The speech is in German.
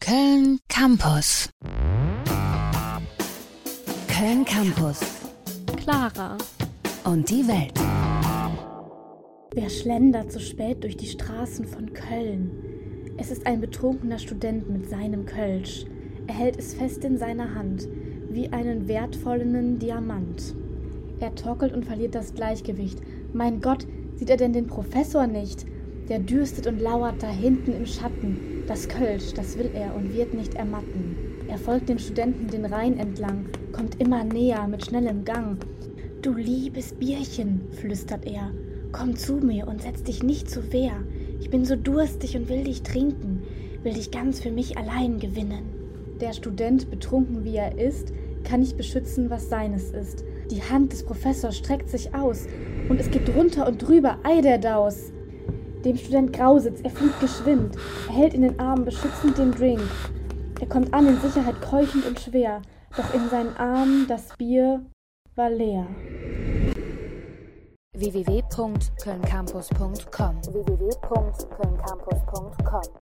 Köln Campus. Köln Campus. Clara. Und die Welt. Wer schlendert so spät durch die Straßen von Köln? Es ist ein betrunkener Student mit seinem Kölsch. Er hält es fest in seiner Hand, wie einen wertvollen Diamant. Er torkelt und verliert das Gleichgewicht. Mein Gott, sieht er denn den Professor nicht? Der dürstet und lauert da hinten im Schatten. Das Kölsch, das will er und wird nicht ermatten. Er folgt dem Studenten den Rhein entlang, kommt immer näher mit schnellem Gang. »Du liebes Bierchen«, flüstert er, »komm zu mir und setz dich nicht zu Wehr. Ich bin so durstig und will dich trinken, will dich ganz für mich allein gewinnen.« Der Student, betrunken wie er ist, kann nicht beschützen, was seines ist. Die Hand des Professors streckt sich aus und es geht drunter und drüber, ei der Daus. Dem Student grausit's, er fliegt geschwind, er hält in den Armen beschützend den Drink. Er kommt an in Sicherheit keuchend und schwer, doch in seinen Armen das Bier war leer. www.kölncampus.com